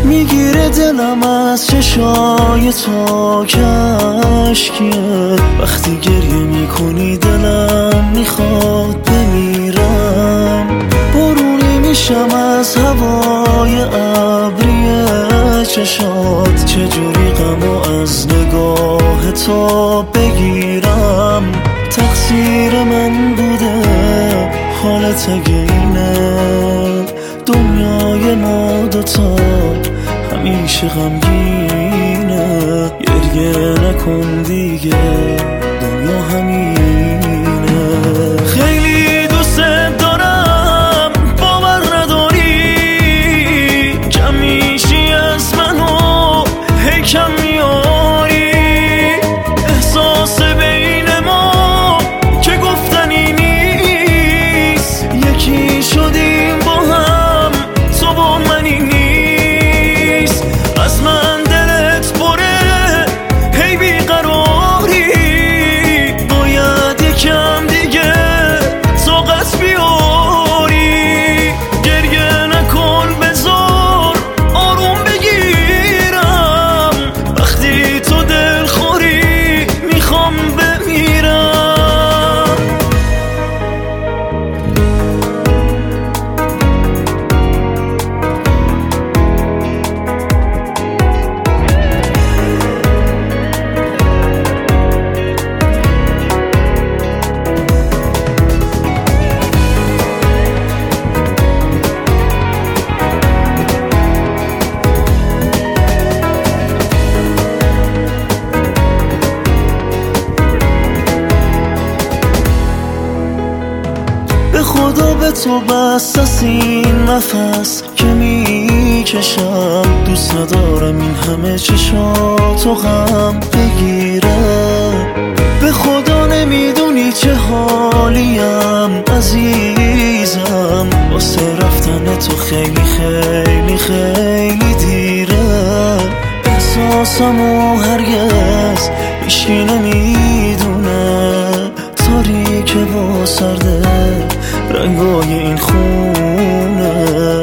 میگیره دلم از چشای تو کشکیه. وقتی گریه میکنی دلم میخواد بمیرم. بارونی میشم از هوای ابری چشات. چجوری غمو از نگاه تو بگیرم؟ تقصیر من بوده حالت اگه اینه. دنیای ما دوتا همیشه غمگینه. گریه نکن دیگه دنیا همینه. خیلی دوست دارم باور نداری. کم میشی از منو هی کم میاری. احساس بین ما که گفتنی نیست. یکی شدیم با هم تو با منی نیست. از من دلت پره هی بیقراری. باید یکم دیگه طاقت بیاری. گریه نکن بذار آروم بگیرم. وقتی تو دل خوری میخوام بمیرم. به خدا به تو بس از این نفس که میکشم. دوست ندارم این همه چشاتو غم بگیره. به خدا نمیدونی چه حالیم عزیزم. واسه رفتن تو خیلی خیلی خیلی دیره. احساسمو هرگز هیچکی نمیدونه. تاریکه و سرده رنگای این خونه.